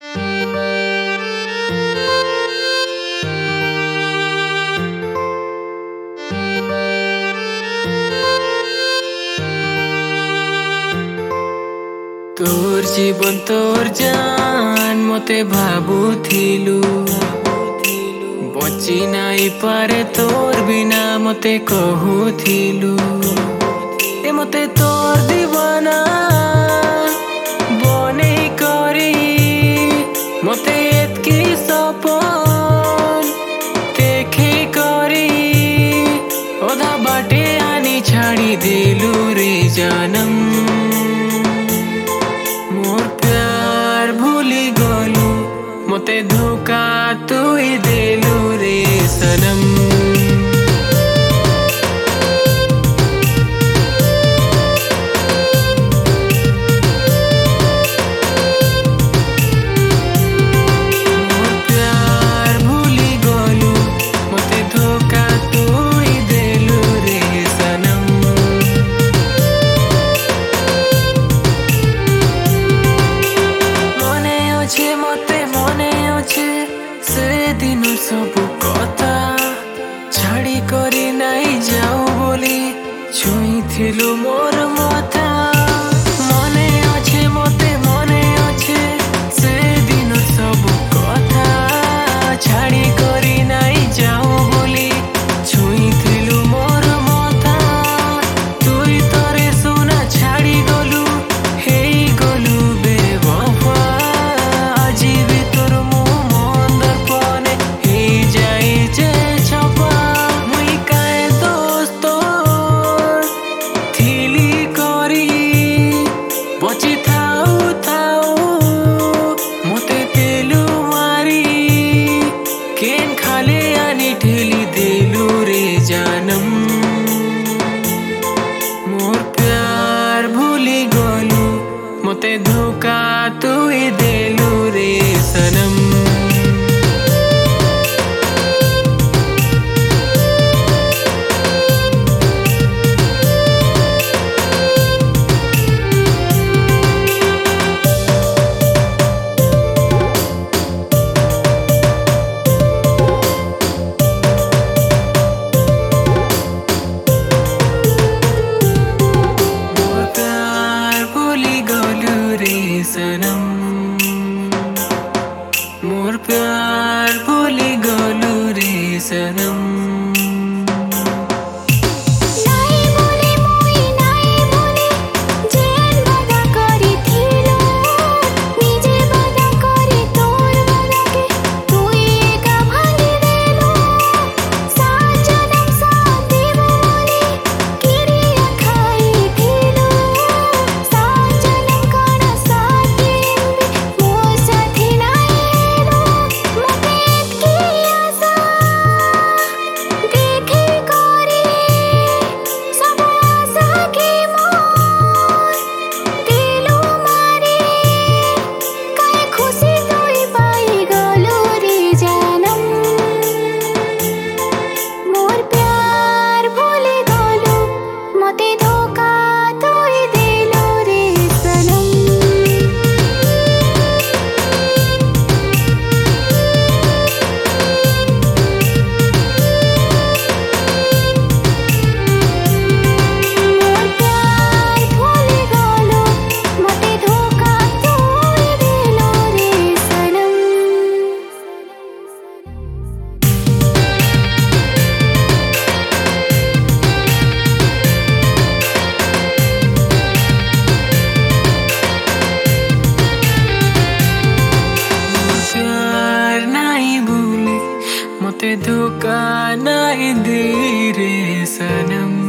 तोर जीवन तोर जान मते भाबुथिलु बची नाई पारे तोर बिना मते कहुथिलु ए मते तोर दीवाना बने करी मते एतकी सपन देखे करी ओधा बाटे आनी छाड़ी देलु रे जानम मते धोखा तू ही देलु रे सनम। मोर प्यार भूली गलु मते धोखा तू ही देलु रे सनम। मने अच्छे मते से दिन सब कथा छाड़ी करी नाई जाऊ बोली छुई थिलु मोर मथा मने अच्छे मते मने अच्छे से दिन सब कथा छाड़ी करी नाई जाऊ बोली छुई थिलु मोर मथा तुई तरे सोना छाड़ी गलु हेई गलु बेवफा आजीवी तोर बची थाऊ थाऊ मते तेलु मारी केन खाले आनी ठेली देलु रे जानम। मोर प्यार भूली गलु मते धोखा तू ही देलु रे सनम। सनम मोर प्यार भूली गलु रे सनम। मते धोखा नाई दे रे सनम।